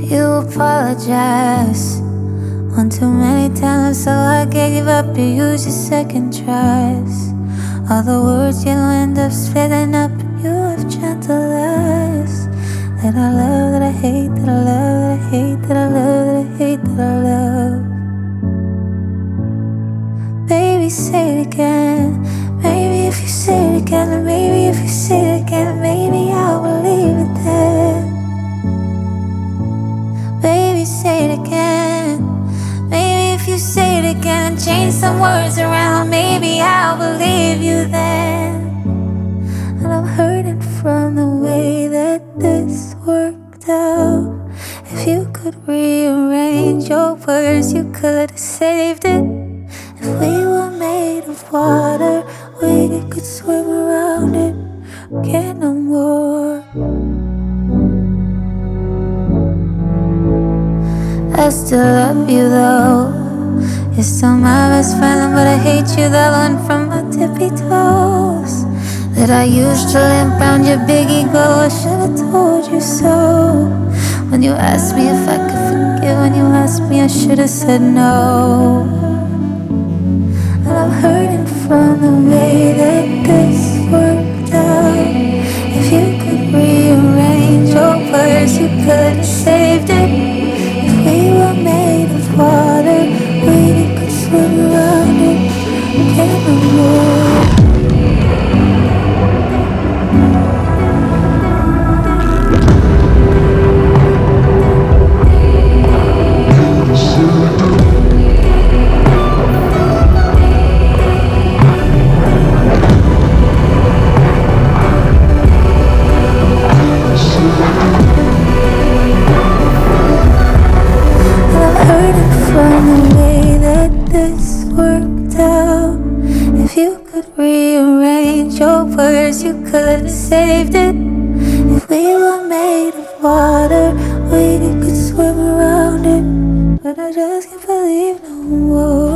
You apologize one too many times, so I gave up. You use your second tries. All the words you'll end up spitting up. You have gentle lies that I love, that I hate, that I love, that I hate, that I love, that I hate, that I love. Baby, say it again. Maybe if you say it again, maybe if you say it again, maybe I'll believe it then. Baby, say it again. Maybe if you say it again and change some words around, maybe I'll believe you then. And I'm hurting from the way that this worked out. If you could rearrange your words, you could have saved it. If we were made of water, we could swim around it. Can't no more. I still love you though. You're still my best friend, but I hate you. That one from my tippy toes. That I used to limp round your big ego. I should've told you so. When you asked me if I could forgive, when you asked me, I should've said no. And I'm hurting from the way that this worked out. If you could rearrange your words, you could have saved it. We were made of water, we could swim around it, can't no more. From the way that this worked out. If you could rearrange your words, you could have saved it. If we were made of water, we could swim around it. But I just can't believe no more.